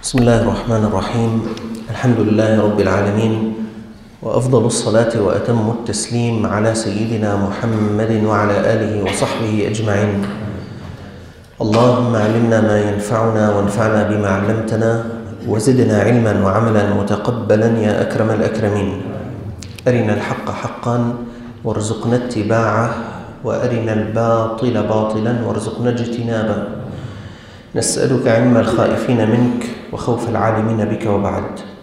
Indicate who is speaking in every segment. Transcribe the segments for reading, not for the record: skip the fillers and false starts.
Speaker 1: بسم الله الرحمن الرحيم. الحمد لله رب العالمين، وأفضل الصلاة وأتم التسليم على سيدنا محمد وعلى آله وصحبه أجمعين. اللهم علمنا ما ينفعنا وانفعنا بما علمتنا وزدنا علما وعملا متقبلا يا أكرم الأكرمين. أرنا الحق حقا وارزقنا اتباعه، وأرنا الباطل باطلا وارزقنا اجتنابه. نسألك علم الخائفين منك وخوف العالمين بك. وبعد،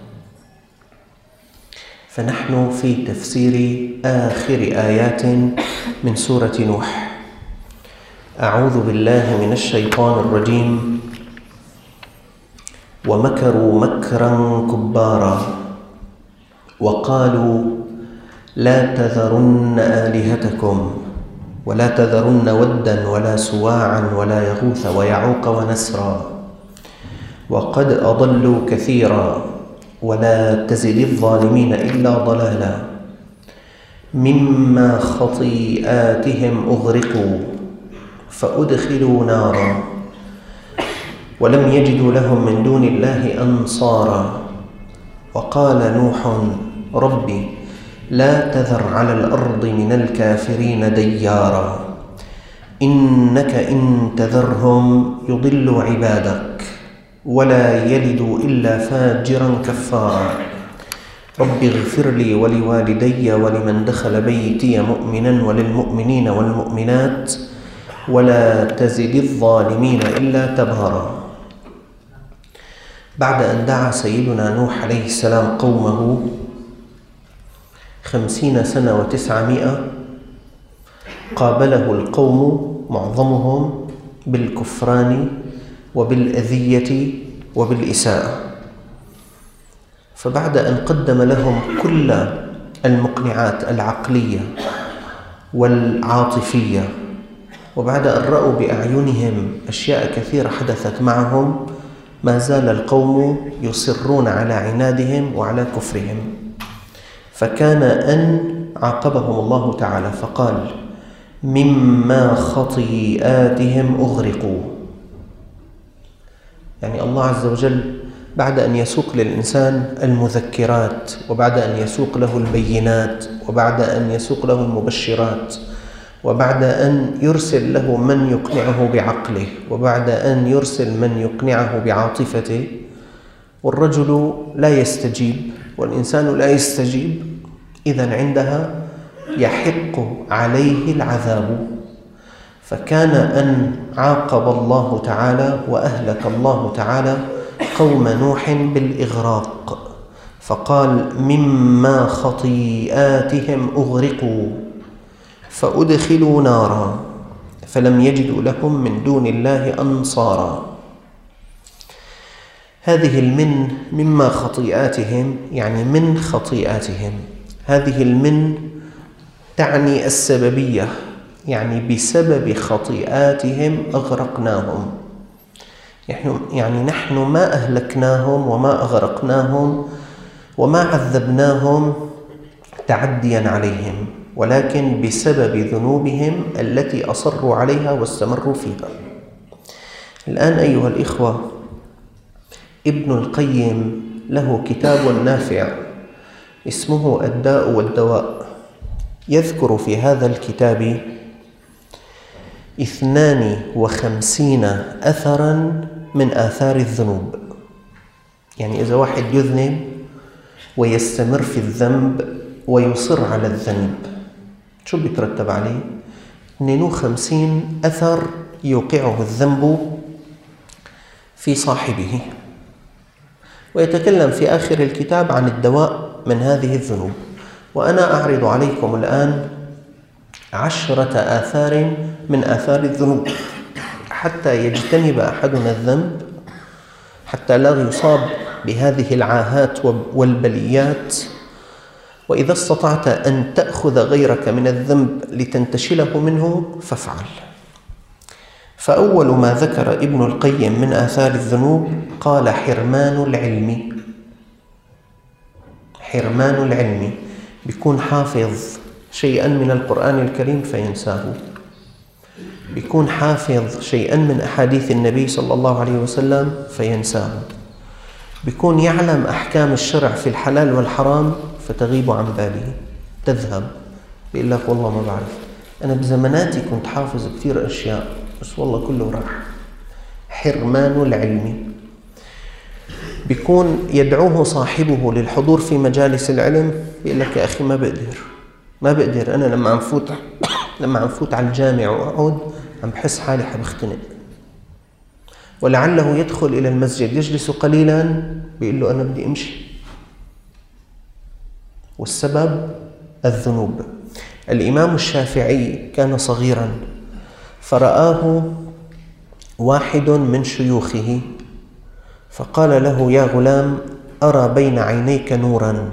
Speaker 1: فنحن في تفسير آخر آيات من سورة نوح. أعوذ بالله من الشيطان الرجيم. ومكروا مكرا كبارا وقالوا لا تذرن آلهتكم ولا تذرن ودا ولا سواعا ولا يغوث ويعوق ونسرا وقد أضلوا كثيرا ولا تزد الظالمين إلا ضلالا. مما خطيئاتهم أغرقوا فأدخلوا نارا ولم يجدوا لهم من دون الله أنصارا. وقال نوح ربي لا تذر على الأرض من الكافرين ديارا إنك إن تذرهم يضلوا عبادك ولا يلدوا إلا فاجرا كفارا. رب اغفر لي ولوالدي ولمن دخل بيتي مؤمنا وللمؤمنين والمؤمنات ولا تزد الظالمين إلا تبهرا. بعد أن دعا سيدنا نوح عليه السلام قومه 50 سنة و900، قابله القوم معظمهم بالكفران وبالأذية وبالإساءة. فبعد أن قدم لهم كل المقنعات العقلية والعاطفية، وبعد أن رأوا بأعينهم أشياء كثيرة حدثت معهم، ما زال القوم يصرون على عنادهم وعلى كفرهم. فكان أن عاقبهم الله تعالى فقال مما خطيئاتهم أغرقوا. يعني الله عز وجل بعد أن يسوق للإنسان المذكرات، وبعد أن يسوق له البينات، وبعد أن يسوق له المبشرات، وبعد أن يرسل له من يقنعه بعقله، وبعد أن يرسل من يقنعه بعاطفته، والرجل لا يستجيب والإنسان لا يستجيب، إذن عندها يحق عليه العذاب. فكان أن عاقب الله تعالى وأهلك الله تعالى قوم نوح بالإغراق، فقال مما خطيئاتهم أغرقوا فأدخلوا نارا فلم يجدوا لهم من دون الله أنصارا. هذه المن مما خطيئاتهم يعني من خطيئاتهم، هذه المن تعني السببية، يعني بسبب خطيئاتهم أغرقناهم. يعني نحن ما أهلكناهم وما أغرقناهم وما عذبناهم تعديا عليهم، ولكن بسبب ذنوبهم التي أصروا عليها واستمروا فيها. الآن أيها الإخوة، ابن القيم له كتاب نافع اسمه الداء والدواء، يذكر في هذا الكتاب 52 أثراً من آثار الذنوب. يعني إذا واحد يذنب ويستمر في الذنب ويصر على الذنب، شو بيترتب عليه؟ 52 أثر يوقعه الذنب في صاحبه. ويتكلم في آخر الكتاب عن الدواء من هذه الذنوب. وأنا أعرض عليكم الآن 10 آثار من آثار الذنوب حتى يجتنب أحدنا الذنب، حتى لا يصاب بهذه العاهات والبليات. وإذا استطعت أن تأخذ غيرك من الذنب لتنتشله منه فافعل. فأول ما ذكر ابن القيم من آثار الذنوب قال حرمان العلم. حرمان العلم، بيكون حافظ شيئا من القرآن الكريم فينساه، بيكون حافظ شيئا من أحاديث النبي صلى الله عليه وسلم فينساه، بيكون يعلم أحكام الشرع في الحلال والحرام فتغيب عن باله، تذهب، بيقول لك والله ما بعرف، أنا بزماناتي كنت حافظ كثير أشياء بس والله كله راح. حرمان العلم. بيكون يدعوه صاحبه للحضور في مجالس العلم، بيقول لك يا أخي ما بقدر أنا لما عم فوت على الجامع وأقعد عم بحس حالي حبختنق. ولعله يدخل إلى المسجد يجلس قليلا بيقول له أنا بدي أمشي، والسبب الذنوب. الإمام الشافعي كان صغيرا فرآه واحد من شيوخه فقال له يا غلام أرى بين عينيك نورا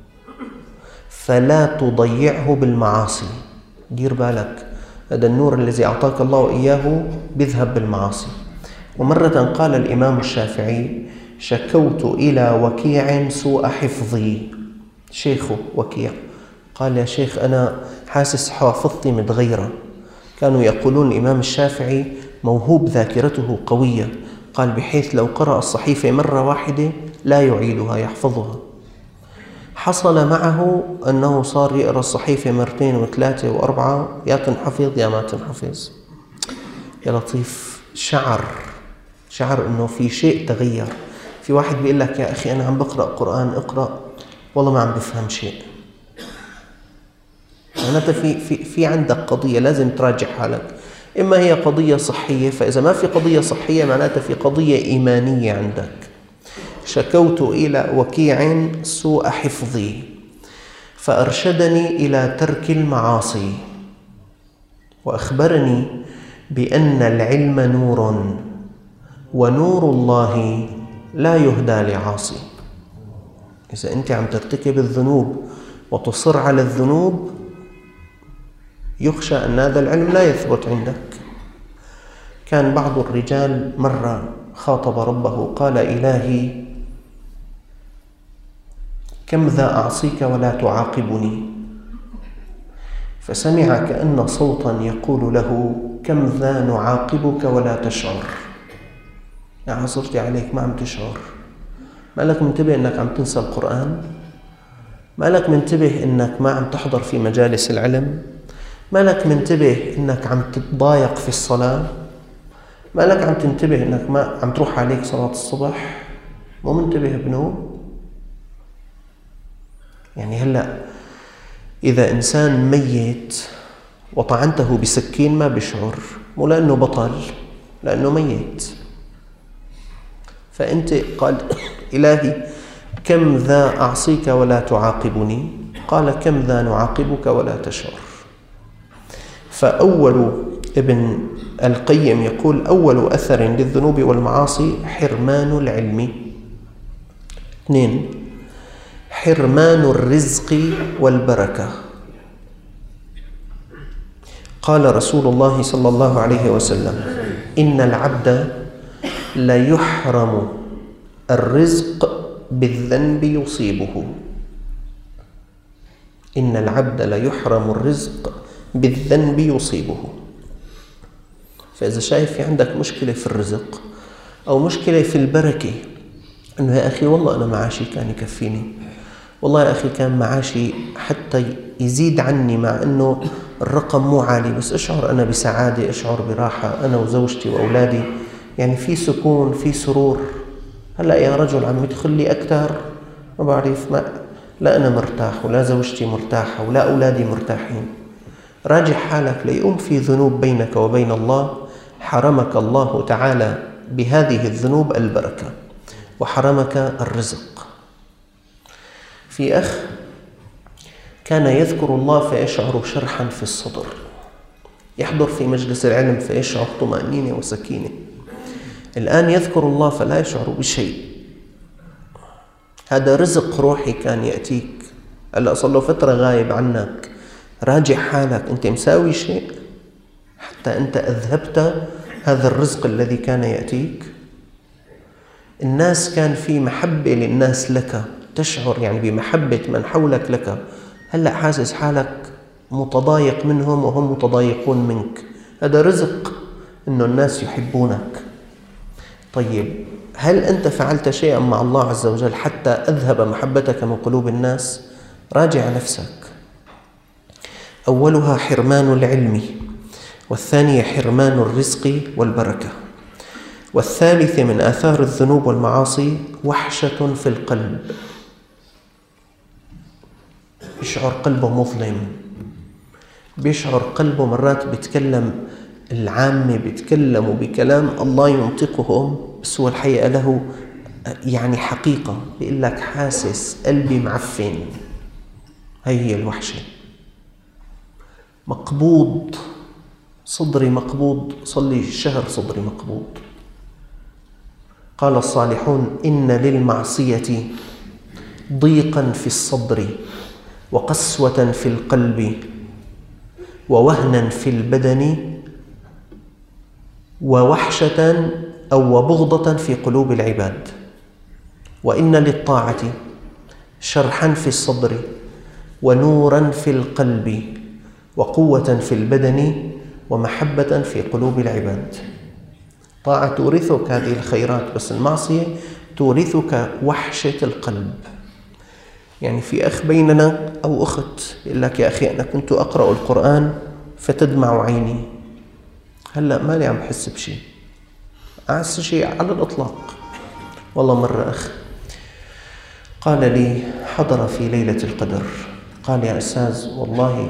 Speaker 1: فلا تضيعه بالمعاصي، دير بالك هذا النور الذي أعطاك الله إياه بيذهب بالمعاصي. ومرة قال الإمام الشافعي شكوت إلى وكيع سوء حفظي، شيخه وكيع قال يا شيخ أنا حاسس حافظتي متغيرة. كانوا يقولون الإمام الشافعي موهوب ذاكرته قوية، قال بحيث لو قرأ الصحيفة مرة واحدة لا يعيدها يحفظها. حصل معه أنه صار يقرأ الصحيفة مرتين وثلاثة وأربعة، يا تنحفظ يا ما تنحفظ. يا لطيف، شعر أنه في شيء تغير. في واحد بيقول لك يا أخي أنا عم بقرأ قرآن، اقرأ، والله ما عم بفهم شيء. معناتها في عندك قضية لازم تراجع حالك، إما هي قضية صحية، فإذا ما في قضية صحية معناتها في قضية إيمانية عندك. شكوت إلى وكيع سوء حفظي فأرشدني إلى ترك المعاصي وأخبرني بأن العلم نور ونور الله لا يهدى لعاصي. إذا أنت عم ترتكب الذنوب وتصر على الذنوب يخشى أن هذا العلم لا يثبت عندك. كان بعض الرجال مرة خاطب ربه قال إلهي كم ذا أعصيك ولا تعاقبني، فسمع كأن صوتا يقول له كم ذا نعاقبك ولا تشعر. يعني صرت عليك ما عم تشعر، ما لك منتبه أنك عم تنسى القرآن، ما لك منتبه أنك ما عم تحضر في مجالس العلم، ما لك منتبه أنك عم تتضايق في الصلاة، ما لك عم تنتبه أنك ما عم تروح عليك صلاة الصبح، مو منتبه ابنه. يعني هلأ إذا إنسان ميت وطعنته بسكين ما بيشعر، مو لأنه بطل، لأنه ميت. فأنت قال إلهي كم ذا أعصيك ولا تعاقبني، قال كم ذا نعاقبك ولا تشعر. فأول ابن القيم يقول أول أثر للذنوب والمعاصي حرمان العلم. 2 حرمان الرزق والبركة. قال رسول الله صلى الله عليه وسلم إن العبد ليحرم الرزق بالذنب يصيبه. إن العبد ليحرم الرزق بالذنب يصيبه. فإذا شايف في عندك مشكلة في الرزق أو مشكلة في البركة، أنه يا أخي والله أنا معاشي كان يكفيني، والله يا أخي كان معاشي حتى يزيد عني مع أنه الرقم مو عالي، بس أشعر أنا بسعادة، أشعر براحة أنا وزوجتي وأولادي، يعني في سكون، في سرور. هلأ يا رجل عم يدخل لي أكثر ما بعرف، لا أنا مرتاح ولا زوجتي مرتاحة ولا أولادي مرتاحين. راجع حالك ليقوم في ذنوب بينك وبين الله، حرمك الله تعالى بهذه الذنوب البركة وحرمك الرزق. في أخ كان يذكر الله فيشعر شرحا في الصدر، يحضر في مجلس العلم فيشعر طمأنينة وسكينة. الآن يذكر الله فلا يشعر بشيء. هذا رزق روحي كان يأتيك، هلأ صار له فترة غايب عنك. راجع حالك، أنت مساوي شيء حتى أنت أذهبت هذا الرزق الذي كان يأتيك؟ الناس كان في محبة للناس لك، تشعر يعني بمحبة من حولك لك. هلأ حاسس حالك متضايق منهم وهم متضايقون منك. هذا رزق إنه الناس يحبونك. طيب هل أنت فعلت شيئا مع الله عز وجل حتى أذهب محبتك من قلوب الناس؟ راجع نفسك. أولها حرمان العلم، والثانية حرمان الرزق والبركة، والثالث من آثار الذنوب والمعاصي وحشة في القلب. بيشعر قلبه مظلم، بيشعر قلبه مرات بيتكلم العامة بيتكلموا بكلام الله ينطقهم، بس هو الحقيقة له يعني حقيقة، بيقول لك حاسس قلبي معفن. هي الوحشة. مقبوض، صدري مقبوض، صلي شهر صدري مقبوض. قال الصالحون: إن للمعصية ضيقا في الصدر، وقسوة في القلب، ووهنا في البدن، ووحشة أو وبغضة في قلوب العباد. وإن للطاعة شرحا في الصدر، ونورا في القلب، وقوة في البدن، ومحبة في قلوب العباد. طاعة تورثك هذه الخيرات، بس المعصية تورثك وحشة القلب. يعني في أخ بيننا أو أخت يقول لك: يا أخي أنا كنت أقرأ القرآن فتدمع عيني، هلأ مالي عم بحس بشيء، أعز شيء على الإطلاق. والله مرة أخ قال لي حضر في ليلة القدر، قال: يا أستاذ والله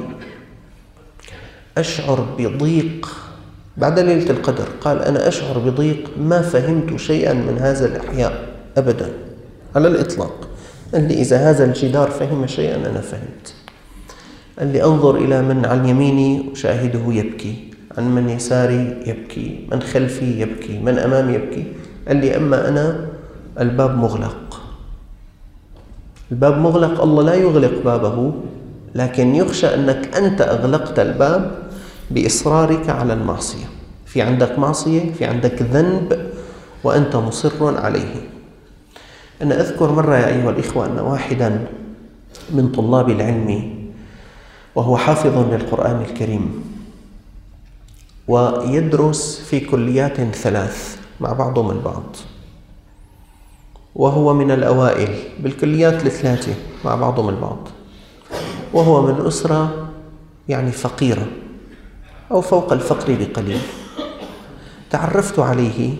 Speaker 1: أشعر بضيق بعد ليلة القدر. قال: أنا أشعر بضيق ما فهمت شيئا من هذا الإحياء أبدا على الإطلاق. قال لي: إذا هذا الجدار فهم شيئا أنا فهمت. قال لي: أنظر إلى من عن يميني أشاهده يبكي، عن من يساري يبكي، من خلفي يبكي، من أمامي يبكي. قال لي: أما أنا الباب مغلق. الباب مغلق، الله لا يغلق بابه، لكن يخشى أنك أنت أغلقت الباب بإصرارك على المعصية. في عندك معصية، في عندك ذنب، وأنت مصر عليه. أنا أذكر مرة يا أيها الإخوة أن واحدا من طلاب العلم، وهو حافظ للقرآن الكريم ويدرس في كليات 3 مع بعضهم البعض، وهو من الأوائل بالكليات 3 مع بعضهم البعض، وهو من أسرة يعني فقيرة أو فوق الفقر بقليل. تعرفت عليه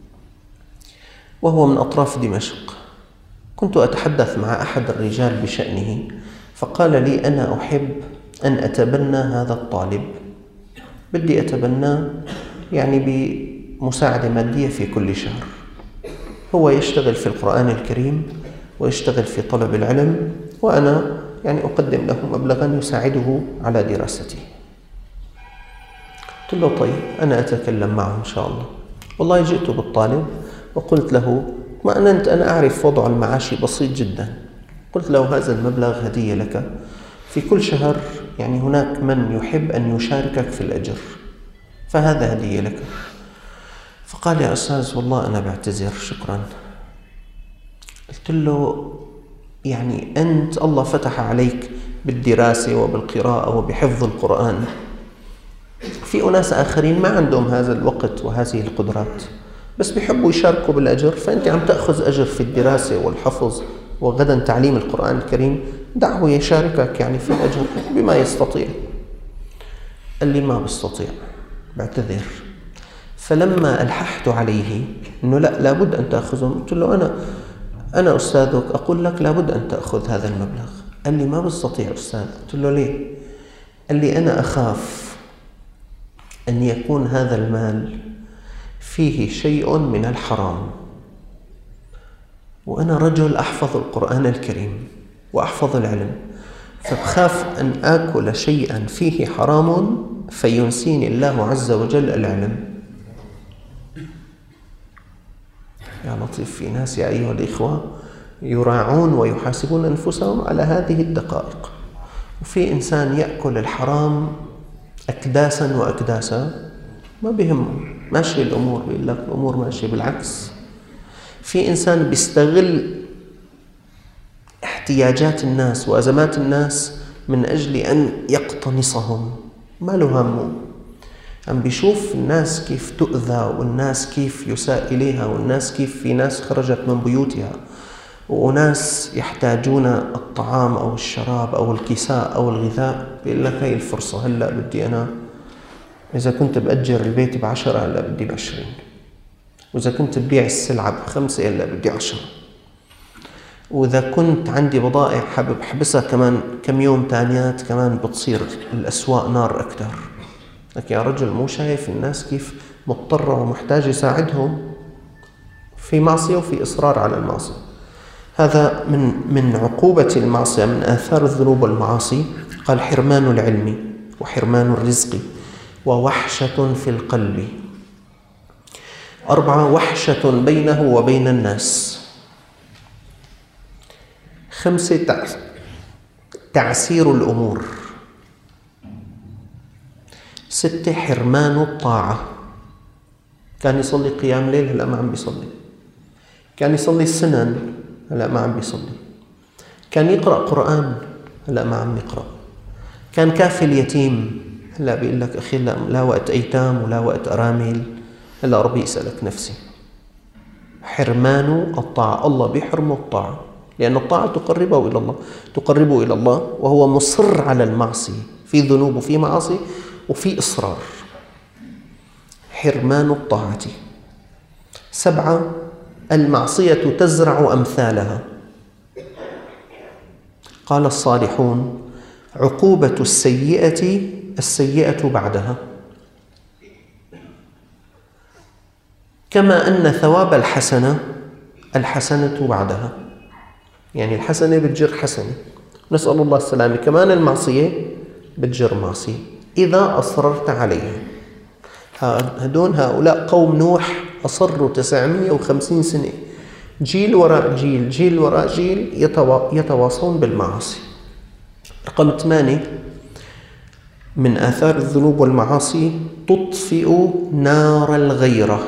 Speaker 1: وهو من أطراف دمشق. كنت أتحدث مع أحد الرجال بشأنه، فقال لي: أنا أحب أن أتبنى هذا الطالب، بدي أتبناه يعني بمساعدة مادية في كل شهر. هو يشتغل في القرآن الكريم ويشتغل في طلب العلم، وأنا يعني أقدم له مبلغا يساعده على دراسته. قلت له: طيب أنا أتكلم معه إن شاء الله. والله جئت بالطالب وقلت له: اطمأننت، أنا أعرف وضع المعاشي بسيط جدا. قلت له: هذا المبلغ هدية لك، في كل شهر يعني هناك من يحب أن يشاركك في الأجر، فهذا هدية لك. فقال: يا أستاذ والله أنا بعتذر، شكرا. قلت له: يعني أنت الله فتح عليك بالدراسة وبالقراءة وبحفظ القرآن، في أناس آخرين ما عندهم هذا الوقت وهذه القدرات، بس بيحبوا يشاركوا بالأجر، فأنت عم تأخذ أجر في الدراسة والحفظ وغدا تعليم القرآن الكريم، دعه يشاركك يعني في الأجر بما يستطيع. قال لي: ما بستطيع، بعتذر. فلما ألححت عليه أنه لا، لابد أن تأخذهم، قلت له: أنا أستاذك، أقول لك لابد أن تأخذ هذا المبلغ. قال لي: ما بستطيع أستاذ. قلت له: ليه؟ قال لي: أنا أخاف أن يكون هذا المال فيه شيء من الحرام، وأنا رجل أحفظ القرآن الكريم وأحفظ العلم، فبخاف أن آكل شيئا فيه حرام فينسيني الله عز وجل العلم. يا لطيف، في ناس يا أيها الإخوة يراعون ويحاسبون أنفسهم على هذه الدقائق، وفي إنسان يأكل الحرام أكداسا وأكداسا ما بيهمه، ماشي الأمور، بيقول لك الأمور ماشية بالعكس. في إنسان بيستغل احتياجات الناس وأزمات الناس من أجل أن يقتنصهم، ما له همه. عم بيشوف الناس كيف تؤذى، والناس كيف يساء إليها، والناس كيف في ناس خرجت من بيوتها، وناس يحتاجون الطعام أو الشراب أو الكساء أو الغذاء. بيقول لك هاي الفرصة، هلأ بدي أنا، إذا كنت بأجر البيت ب10 هلأ بدي ب20، وإذا كنت ببيع السلعة ب5 هلأ بدي 10، وإذا كنت عندي بضائع حابب حبسها كمان كم يوم تانيات، كمان بتصير الأسواق نار أكتر. لك يا رجل، مو شايف الناس كيف مضطرة ومحتاجة يساعدهم؟ في معصية وفي إصرار على المعصية. هذا من عقوبة المعصية، من آثار الذنوب والمعاصي. قال: حرمان العلم وحرمان الرزق ووحشة في القلب. 4 وحشة بينه وبين الناس. 5 تعسير الأمور. 6 حرمان الطاعة. كان يصلي قيام ليل، هلأ ما عم بيصلي. كان يصلي السنن، هلأ ما عم بيصلي. كان يقرأ قرآن، هلأ ما عم يقرأ. كان كافي اليتيم، هلأ بيقول لك أخي لا وقت أيتام ولا وقت أرامل، هلأ ربي يسألك نفسي. حرمان الطاعة، الله بيحرمه الطاعة، لأن الطاعة تقربه إلى الله، وهو مصر على المعصية، في ذنوب وفي معاصي وفي إصرار. حرمان الطاعة. 7 المعصية تزرع أمثالها. قال الصالحون: عقوبة السيئة بعدها، كما أن ثواب الحسنة بعدها. يعني الحسنة بتجر حسنة، نسأل الله السلامة. كمان المعصية بتجر معصية إذا أصررت عليها. هؤلاء قوم نوح أصروا 950 سنة، جيل وراء جيل، جيل وراء جيل، يتواصون بالمعاصي. رقم 8 من آثار الذنوب والمعاصي: تطفئ نار الغيرة.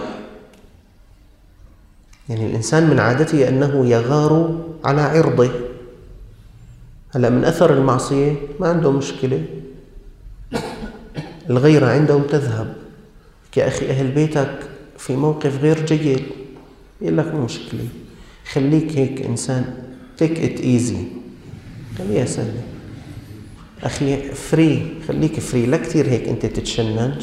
Speaker 1: يعني الإنسان من عادته أنه يغار على عرضه. هلأ من أثر المعصية ما عنده مشكلة، الغيرة عنده تذهب. يا أخي أهل بيتك في موقف غير جيد، يقول لك مو مشكلة، خليك هيك إنسان، take it easy، خليها سهلة. أخي فري، خليك فري، لا كتير هيك أنت تتشنج.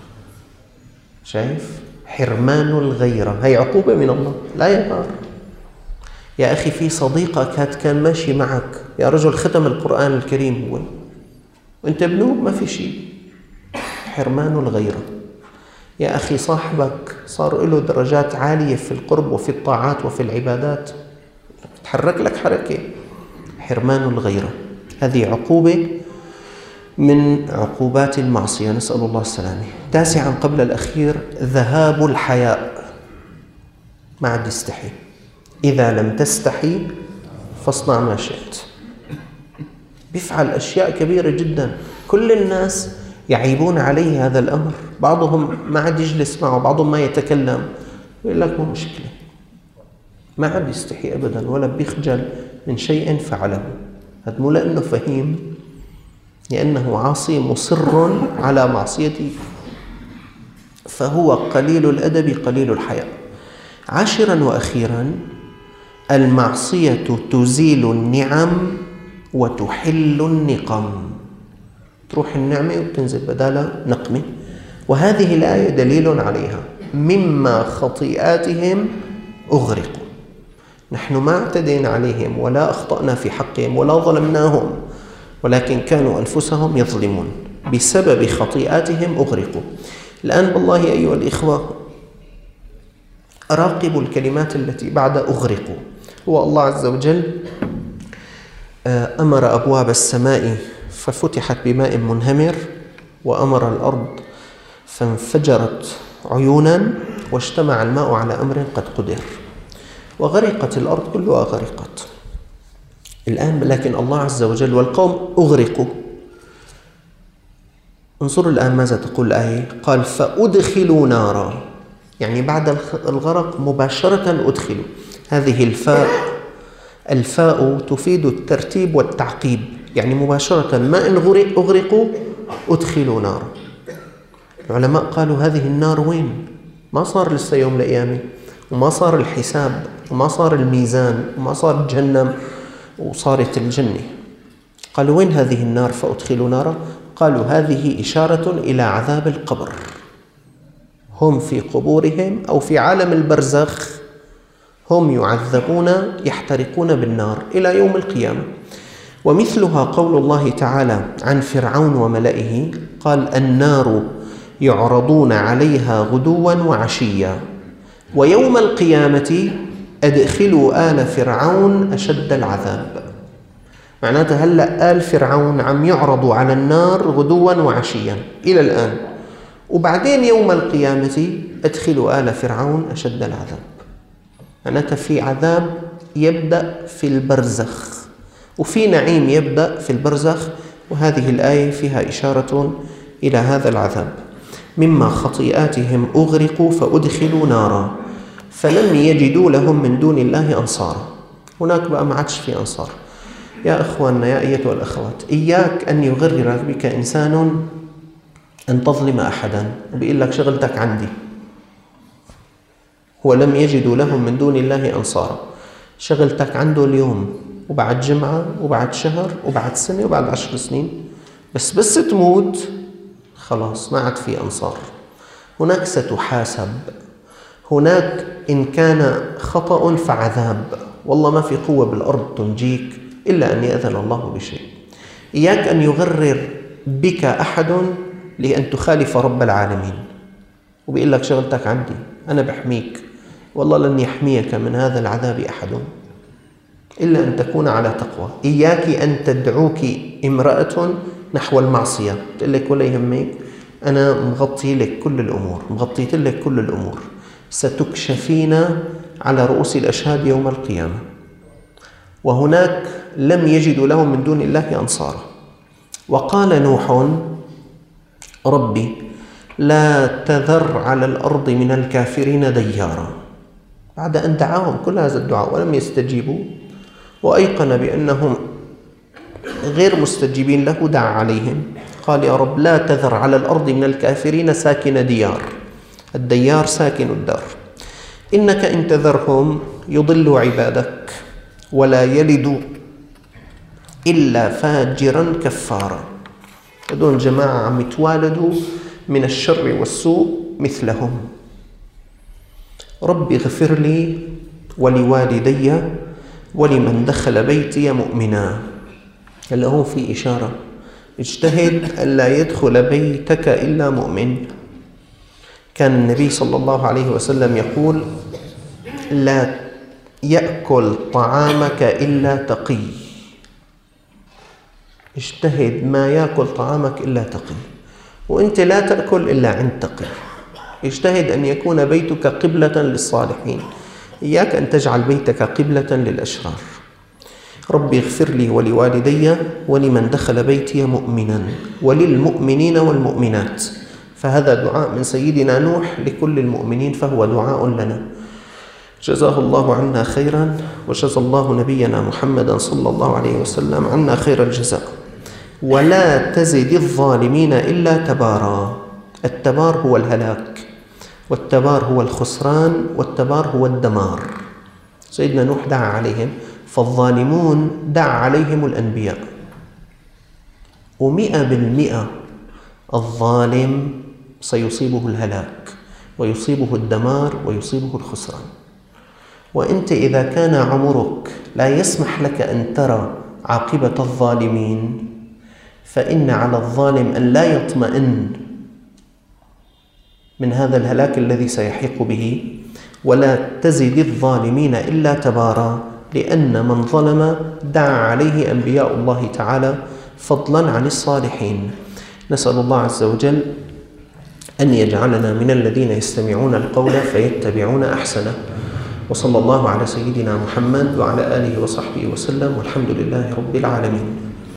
Speaker 1: شايف؟ حرمان الغيرة، هي عقوبة من الله، لا يغار. يا أخي في صديقك كان ماشي معك، يا رجل ختم القرآن الكريم هو، وأنت بنوب ما في شيء. حرمان الغيرة. يا أخي صاحبك صار له درجات عالية في القرب وفي الطاعات وفي العبادات، تحرك لك حركة. حرمان الغيرة، هذه عقوبة من عقوبات المعصية، نسأل الله السلامة. 9 قبل الأخير: ذهاب الحياء. ما عاد يستحي. إذا لم تستحي فاصنع ما شئت. بيفعل أشياء كبيرة جدا، كل الناس يعيبون عليه هذا الأمر. بعضهم ما عاد يجلس معه، بعضهم ما يتكلم، يقول لك مو مشكلة. ما عاد يستحي أبدا ولا بيخجل من شيء فعله. هذا مو لأنه فهيم، لأنه عاصي مصر على معصيته، فهو قليل الأدب قليل الحياء. 10 وأخيرا: المعصية تزيل النعم وتحل النقم. تروح النعمة وتنزل بدالها نقمة. وهذه الآية دليل عليها: مما خطيئاتهم أغرقوا. نحن ما اعتدينا عليهم ولا أخطأنا في حقهم ولا ظلمناهم، ولكن كانوا أنفسهم يظلمون، بسبب خطيئاتهم أغرقوا. الآن بالله أيها الإخوة، راقبوا الكلمات التي بعد أغرقوا. هو الله عز وجل أمر أبواب السماء ففتحت بماء منهمر، وأمر الأرض فانفجرت عيونا، واجتمع الماء على أمر قد قدر، وغرقت الأرض كلها غرقت. الآن لكن الله عز وجل والقوم أغرقوا. انظروا الآن ماذا تقول الآية. قال: فأدخلوا نارا، يعني بعد الغرق مباشرة أدخلوا. هذه الفاء تفيد الترتيب والتعقيب، يعني مباشرة ما إن أغرقوا أدخلوا نارا. العلماء قالوا هذه النار وين؟ ما صار لسه يوم القيامة، وما صار الحساب، وما صار الميزان، وما صار جهنم وصارت الجنة. قالوا وين هذه النار فأدخلوا نارا؟ قالوا هذه إشارة إلى عذاب القبر. هم في قبورهم أو في عالم البرزخ هم يعذبون يحترقون بالنار إلى يوم القيامة. ومثلها قول الله تعالى عن فرعون وملئه، قال النار يعرضون عليها غدوا وعشيا ويوم القيامة أدخلوا آل فرعون أشد العذاب. معناته هلأ آل فرعون عم يعرضوا على النار غدوا وعشيا إلى الآن، وبعدين يوم القيامة أدخلوا آل فرعون أشد العذاب. معناته في عذاب يبدأ في البرزخ وفي نعيم يبدأ في البرزخ. وهذه الآية فيها إشارة إلى هذا العذاب. مما خطيئاتهم أغرقوا فأدخلوا نارا فلم يجدوا لهم من دون الله أنصارا. هناك بقى ما عادش في أنصار. يا إخواننا يا أيتها الأخوات، إياك أن يغرر بك إنسان أن تظلم أحدا وبيقول لك شغلتك عندي، ولم يجدوا لهم من دون الله أنصارا. شغلتك عنده اليوم وبعد جمعة وبعد شهر وبعد سنة وبعد 10 سنين، بس تموت خلاص ما عاد في أنصار. هناك ستحاسب، هناك إن كان خطأ فعذاب، والله ما في قوة بالأرض تنجيك إلا أن يأذن الله بشيء. إياك أن يغرر بك أحد لأن تخالف رب العالمين وبيقول لك شغلتك عندي أنا بحميك. والله لن يحميك من هذا العذاب أحد إلا أن تكون على تقوى. إياك أن تدعوك امرأة نحو المعصية تقول لك ولا يهمك أنا مغطي لك كل الأمور، مغطيت لك كل الأمور. ستكشفين على رؤوس الأشهاد يوم القيامة. وهناك لم يجدوا لهم من دون الله أنصارا. وقال نوح ربي لا تذر على الأرض من الكافرين ديارا، بعد أن دعاهم كل هذا الدعاء ولم يستجيبوا وأيقن بأنهم غير مستجيبين له، دعا عليهم قال يا رب لا تذر على الأرض من الكافرين ساكن ديار. الديار ساكن الدار. إنك إن تذرهم يضلوا عبادك ولا يلدوا إلا فاجرا كفارا. هذول جماعة عم يتوالدوا من الشر والسوء مثلهم. ربي اغفر لي ولوالدي ولمن دخل بيتي مؤمنا. هلا هون في إشارة، اجتهد ألا يدخل بيتك إلا مؤمن. كان النبي صلى الله عليه وسلم يقول لا يأكل طعامك إلا تقي. اجتهد ما يأكل طعامك إلا تقي، وأنت لا تأكل إلا عند تقي. اجتهد أن يكون بيتك قبلة للصالحين، إياك أن تجعل بيتك قبلة للأشرار. ربي اغفر لي ولوالدي ولمن دخل بيتي مؤمنا وللمؤمنين والمؤمنات. فهذا دعاء من سيدنا نوح لكل المؤمنين، فهو دعاء لنا. جزاه الله عنا خيرا، وجزى الله نبينا محمدا صلى الله عليه وسلم عنا خير الجزاء. ولا تزد الظالمين إلا تبارا. التبار هو الهلاك، والتبار هو الخسران، والتبار هو الدمار. سيدنا نوح دعا عليهم، فالظالمون دعا عليهم الأنبياء. 100% الظالم سيصيبه الهلاك ويصيبه الدمار ويصيبه الخسران. وأنت إذا كان عمرك لا يسمح لك أن ترى عاقبة الظالمين، فإن على الظالم أن لا يطمئن من هذا الهلاك الذي سيحيق به. ولا تزد الظالمين إلا تبارا، لأن من ظلم دعا عليه أنبياء الله تعالى فضلا عن الصالحين. نسأل الله عز وجل أن يجعلنا من الذين يستمعون القول فيتبعون أحسنه. وصلى الله على سيدنا محمد وعلى آله وصحبه وسلم، والحمد لله رب العالمين.